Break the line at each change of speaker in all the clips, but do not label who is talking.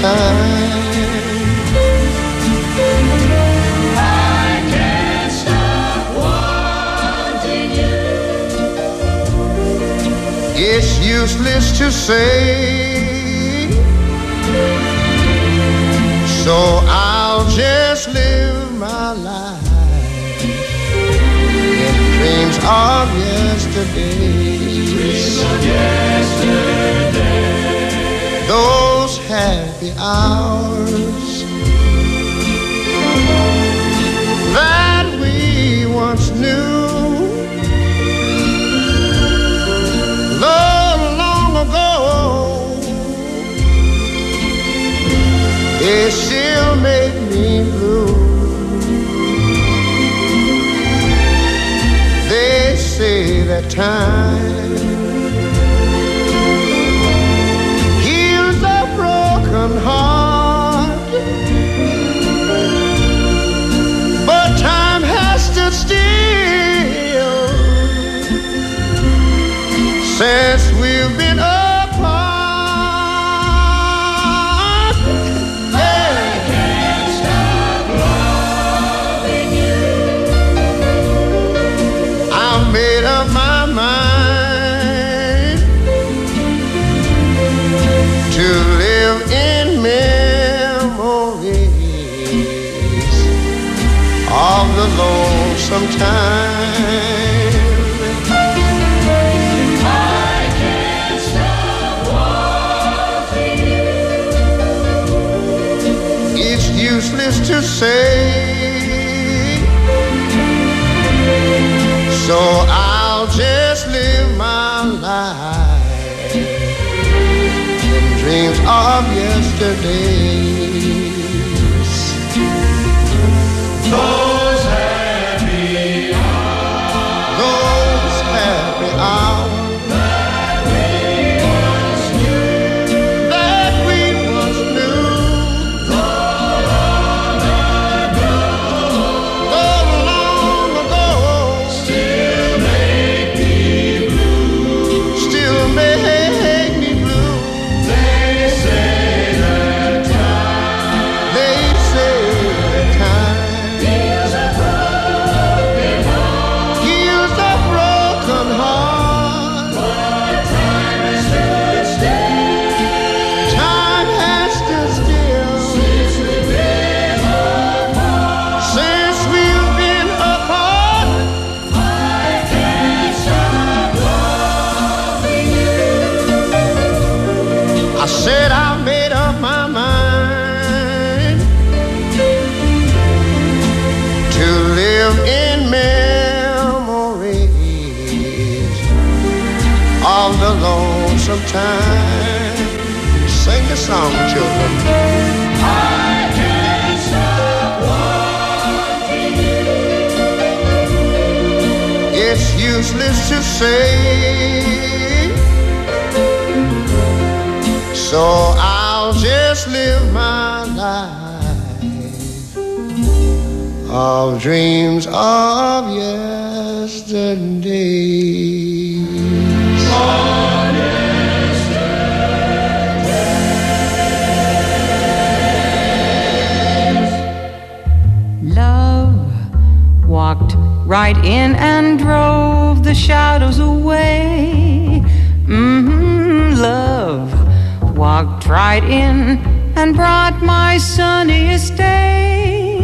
time.
I can't stop wanting you.
It's useless to say, so I'll just live my life in dreams of yesterday.
Dreams of yesterday.
Those happy hours that we once knew, long ago, they still make me blue. They say that time heals a broken heart, but time has stood still since we've been apart.
Yeah. I can't stop loving you.
I made up my mind to live in memories of the lonesome time. Useless to say, so I'll just live my life in dreams of yesterdays.
Those happy hours.
Those happy hours time. Sing the song, children.
I can't stop wanting you.
It's useless to say, so I'll just live my life of dreams of yesterday.
Walked right in and drove the shadows away. Love walked right in and brought my sunniest day.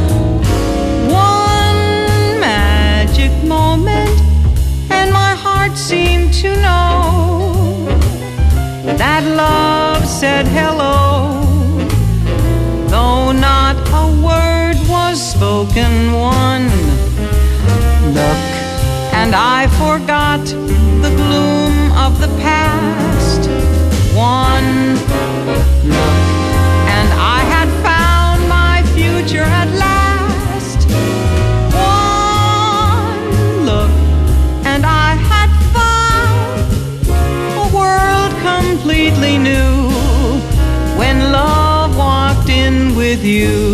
One magic moment, and my heart seemed to know that love said hello, though not a word was spoken. One look and I forgot the gloom of the past. One look and I had found my future at last. One look and I had found a world completely new when love walked in with you.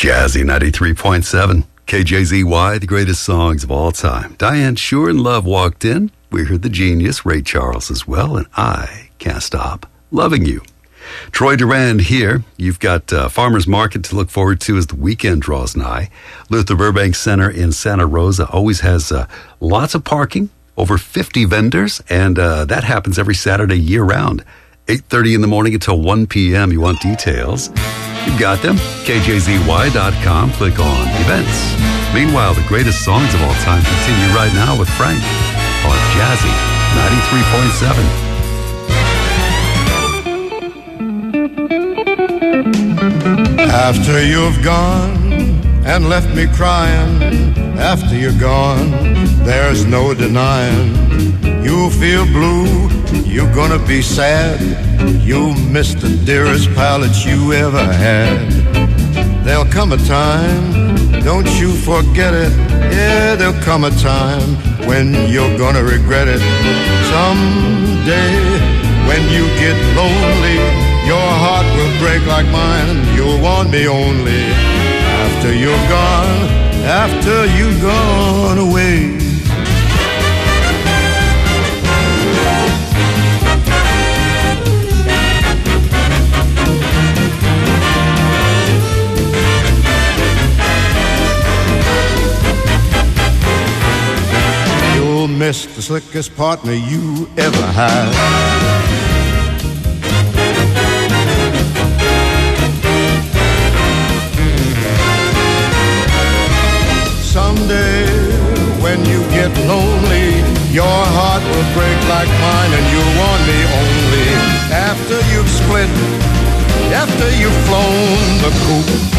Jazzy 93.7. KJZY, the greatest songs of all time. Diane Shure and Love walked in. We heard the genius, Ray Charles, as well, and I can't stop loving you. Troy Durand here. You've got Farmers Market to look forward to as the weekend draws nigh. Luther Burbank Center in Santa Rosa always has lots of parking, over 50 vendors, and that happens every Saturday year-round, 8:30 in the morning until 1 p.m. You want details? You've got them. KJZY.com. Click on events. Meanwhile, the greatest songs of all time continue right now with Frank on Jazzy 93.7.
After you've gone and left me crying, after you're gone, there's no denying. You'll feel blue, you're gonna be sad. You'll miss the dearest pal that you ever had. There'll come a time, don't you forget it. Yeah, there'll come a time when you're gonna regret it. Someday, when you get lonely, your heart will break like mine and you'll want me only. After you're gone, after you've gone away. You'll miss the slickest partner you ever had. Someday, when you get lonely, your heart will break like mine and you'll want me only. After you've split, after you've flown the coop.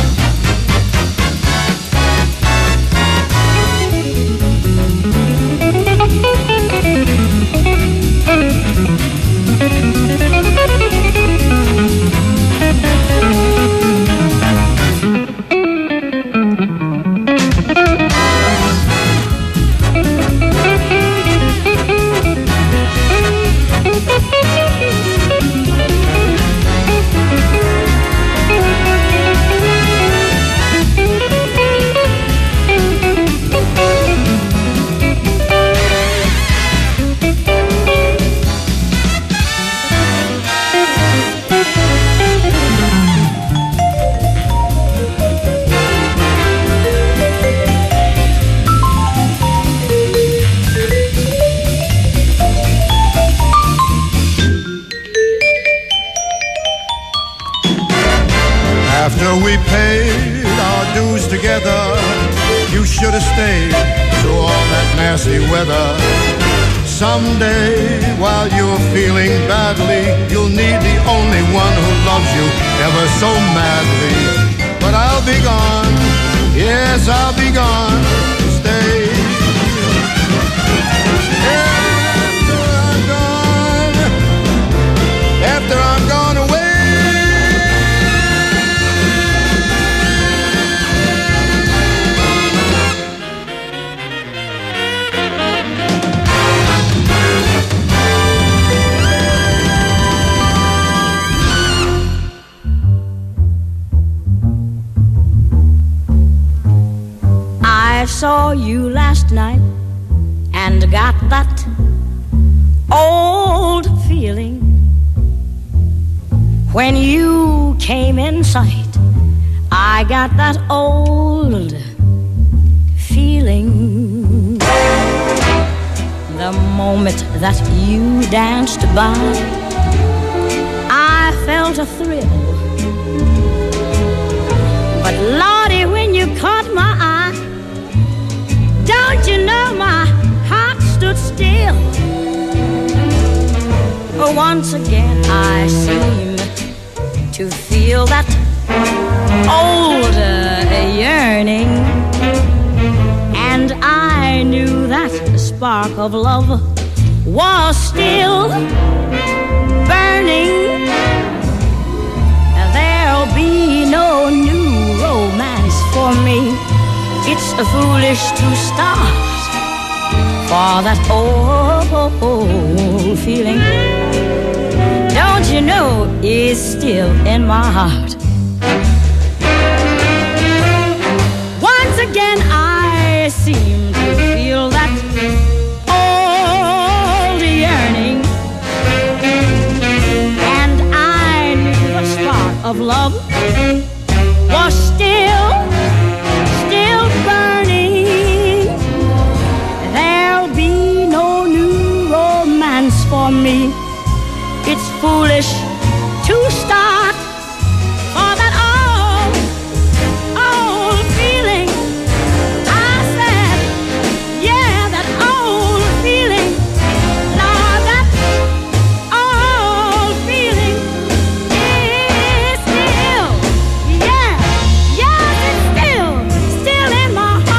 After we paid our dues together, you should have stayed through all that nasty weather. Someday, while you're feeling badly, you'll need the only one who loves you ever so madly. But I'll be gone, yes, I'll be gone. Stay. After I'm gone away.
I saw you last night and got that old feeling. When you came in sight, I got that old feeling. The moment that you danced by, I felt a thrill. But Lordy, when you caught my eye, don't you know my heart stood still? Once again I seem to feel that old yearning, and I knew that the spark of love was still burning. There'll be no new romance for me. It's foolish to start, for that old feeling, don't you know, is still in my heart. again I seem to feel that old yearning, and I knew the spark of love was still burning. There'll be no new romance for me. It's foolish to start for that old feeling. I said, yeah, that old feeling. Lord, that old feeling is still, yeah, yes, it's still in my heart.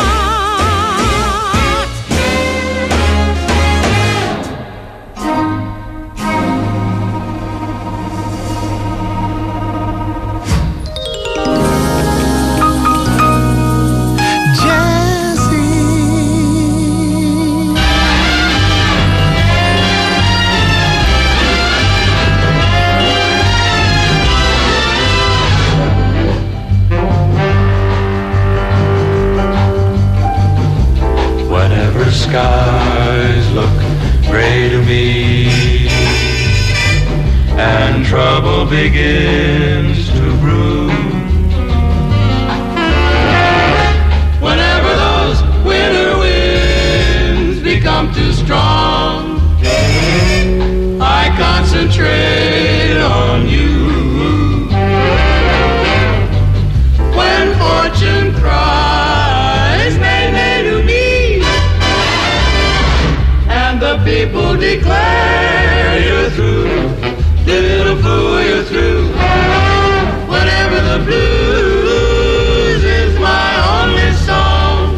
Whenever skies look gray to me and trouble begins to brew, whenever those winter winds become too strong, I concentrate on you. When fortune cries nay, nay to me, and the people declare you're through, little fool, you're through. Whenever the blues is my only song,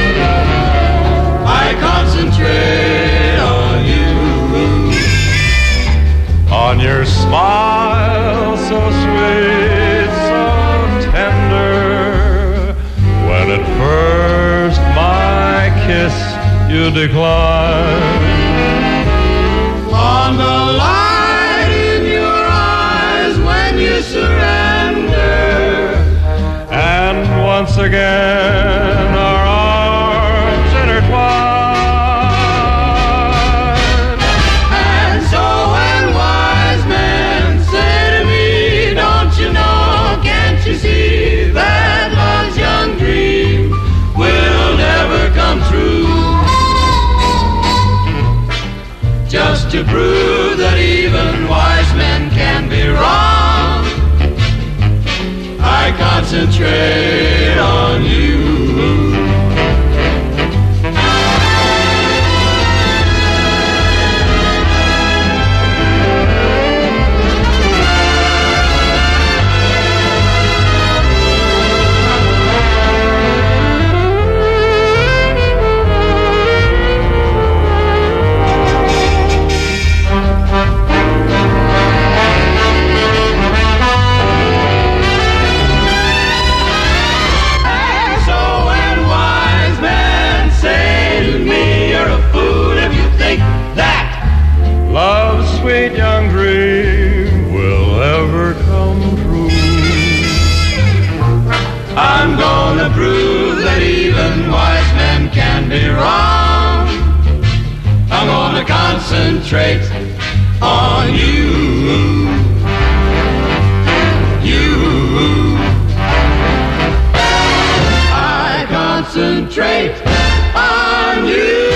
I concentrate on you. On your smile so sweet, so tender, when at first my kiss you decline. On the light in your eyes when you surrender, and once again our arms intertwine. And so when wise men say to me, don't you know, can't you see that love's young dream will never come true? Just to prove that even wise men can be wrong, I concentrate on you. Love's sweet young dream will ever come true. I'm gonna prove that even wise men can be wrong. I'm gonna concentrate on you. You. I concentrate on you.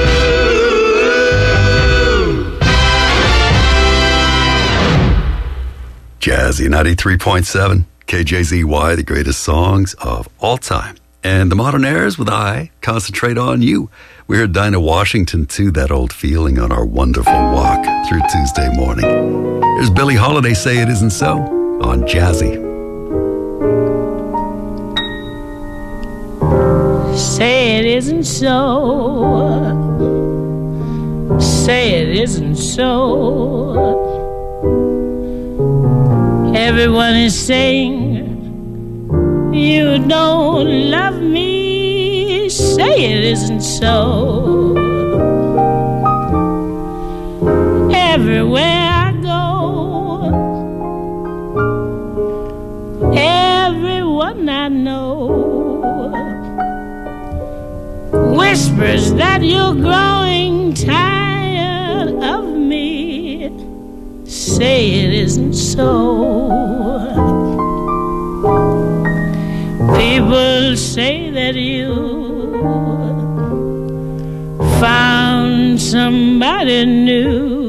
Jazzy 93.7, KJZY, the greatest songs of all time. And the Modern Airs with I Concentrate on You. We heard Dinah Washington too, that old feeling on our wonderful walk through Tuesday morning. There's Billie Holiday, Say It Isn't So, on Jazzy.
Say it isn't so. Say it isn't so. Everyone is saying you don't love me. Say it isn't so. Everywhere I go, everyone I know whispers that you're growing tired of me. Say it isn't so. People say that you found somebody new,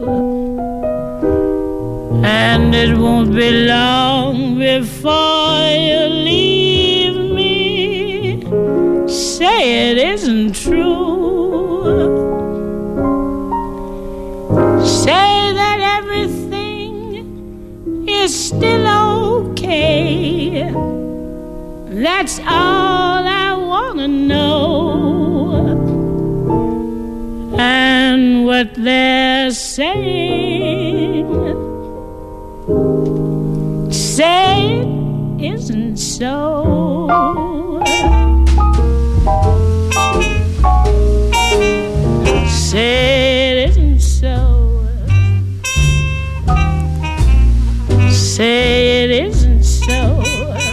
and it won't be long before you leave me. Say it isn't true. Say that everything is still okay. That's all I wanna know. And what they're saying, say it isn't so. Say it isn't so. Say it isn't so.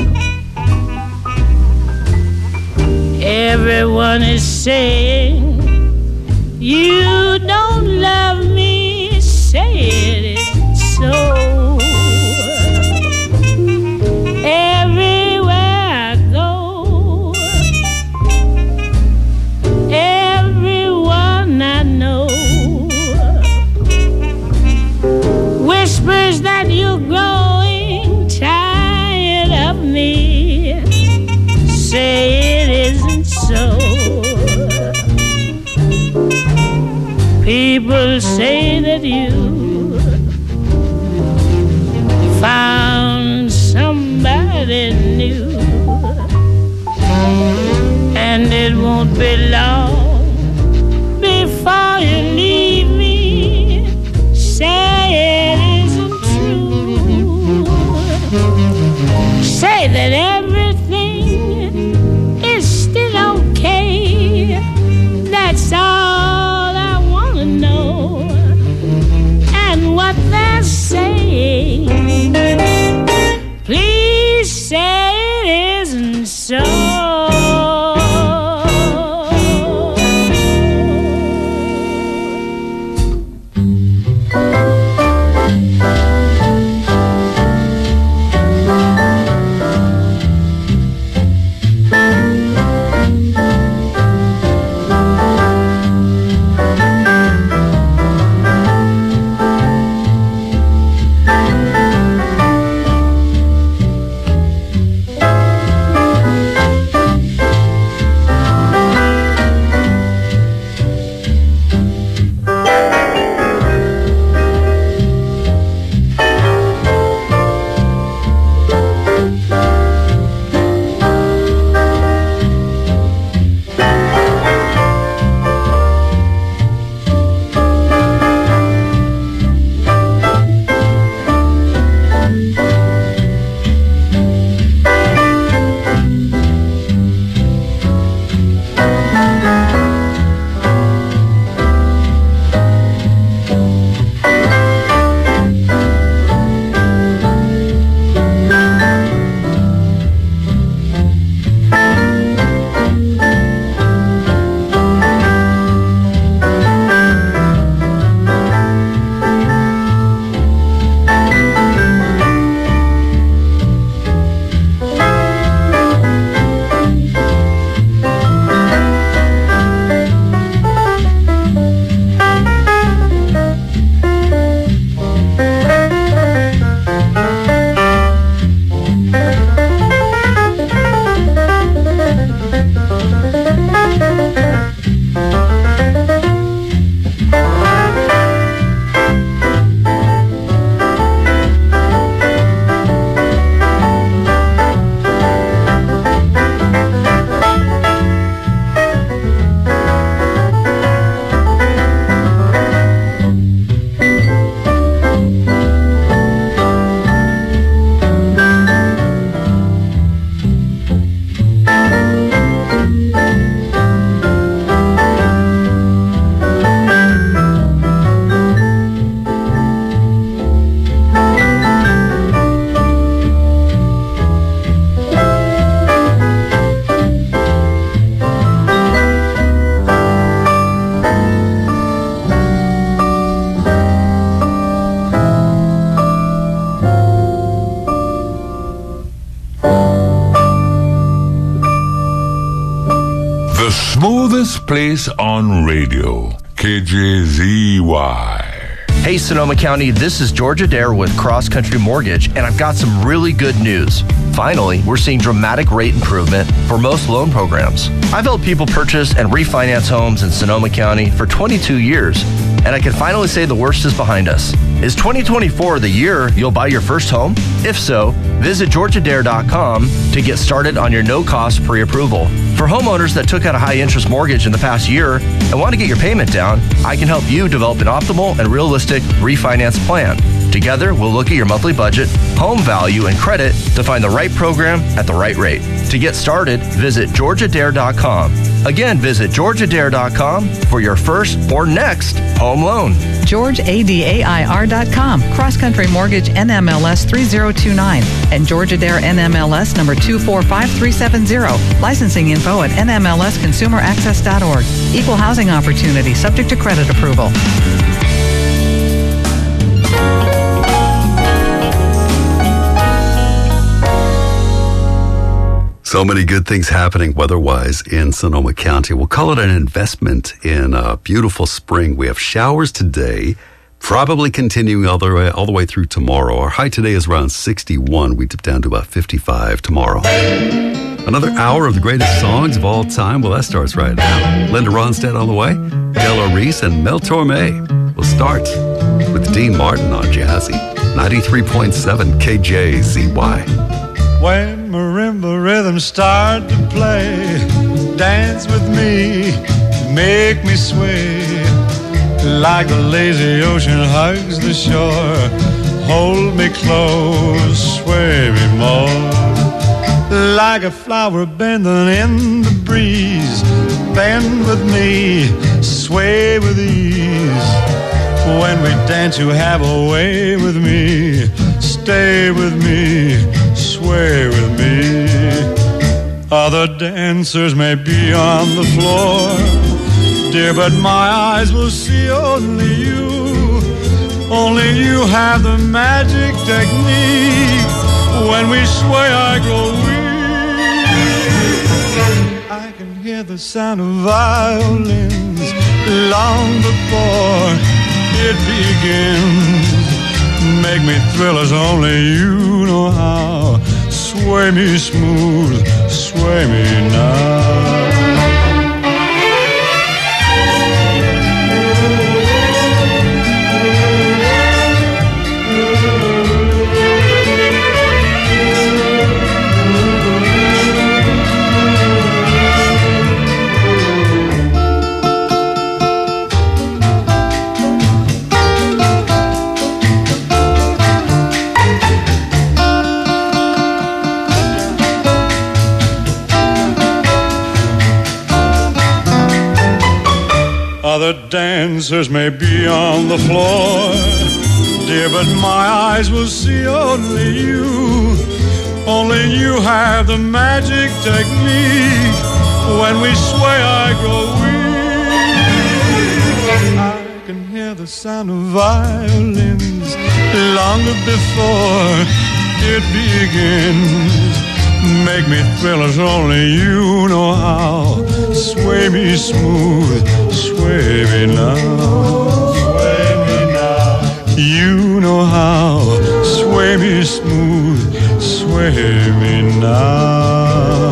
Everyone is saying you don't love me. Say it isn't so. Everywhere I go, everyone I know whispers that you're growing tired of me. Say it isn't so. People say that you found somebody new, and it won't be long before you leave me. Say it isn't true. Say that everything is still okay. That's all I wanna know. And what they're saying, please say it isn't so.
First place on radio, KJZY.
Hey, Sonoma County, this is George Adair with Cross Country Mortgage, and I've got some really good news. Finally, we're seeing dramatic rate improvement for most loan programs. I've helped people purchase and refinance homes in Sonoma County for 22 years, and I can finally say the worst is behind us. Is 2024 the year you'll buy your first home? If so, visit georgeadair.com to get started on your no-cost pre-approval. For homeowners that took out a high-interest mortgage in the past year and want to get your payment down, I can help you develop an optimal and realistic refinance plan. Together, we'll look at your monthly budget, home value, and credit to find the right program at the right rate. To get started, visit georgeadair.com. Again, visit georgeadair.com for your first or next home loan.
GeorgeAdair.com, Cross Country Mortgage NMLS 3029, and George Adair NMLS number 245370. Licensing info at nmlsconsumeraccess.org. Equal housing opportunity, subject to credit approval.
So many good things happening weather-wise in Sonoma County. We'll call it an investment in a beautiful spring. We have showers today, probably continuing all the way through tomorrow. Our high today is around 61. We dip down to about 55 tomorrow. Another hour of the greatest songs of all time. Well, that starts right now. Linda Ronstadt on the way. Della Reese and Mel Torme. We'll start with Dean Martin on Jazzy. 93.7 KJZY.
When marimba rhythms start to play, dance with me, make me sway. Like the lazy ocean hugs the shore, hold me close, sway me more. Like a flower bending in the breeze, bend with me, sway with ease. When we dance you have a way with me, stay with me, sway with me. Other dancers may be on the floor, dear, but my eyes will see only you. Only you have the magic technique. When we sway I grow weak. I can hear the sound of violins long before it begins. Make me thrill as only you know how. Sway me smooth, sway me now. Other dancers may be on the floor, dear, but my eyes will see only you. Only you have the magic technique. When we sway I grow weak. I can hear the sound of violins long before it begins. Make me thrill as only you know how. Sway me smooth, sway me now. Sway me now. You know how. Sway me smooth, sway me now.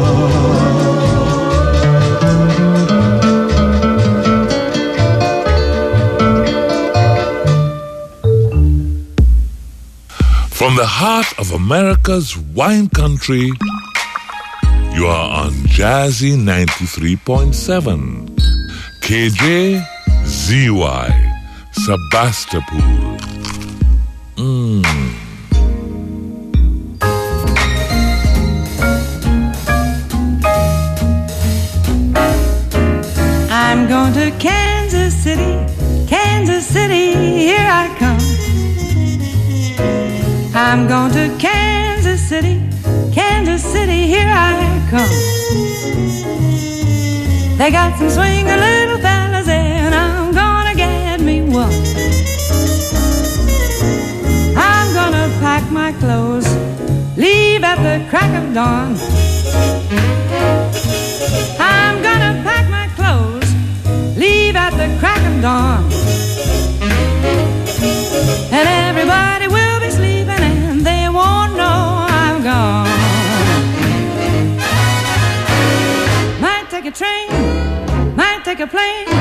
From the heart of America's wine country, you are on Jazzy 93.7 KJZY, Sebastopol.
I'm going to Kansas City, Kansas City, here I come. I'm going to Kansas City, Kansas City, here I come. They got some swinging little fellas there, and I'm gonna get me one. I'm gonna pack my clothes, leave at the crack of dawn. I'm gonna pack my clothes, a plane.